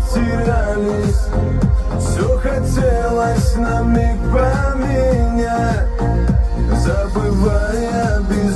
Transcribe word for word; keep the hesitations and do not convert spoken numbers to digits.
потерялись. Все хотелось на миг поменять, забывая без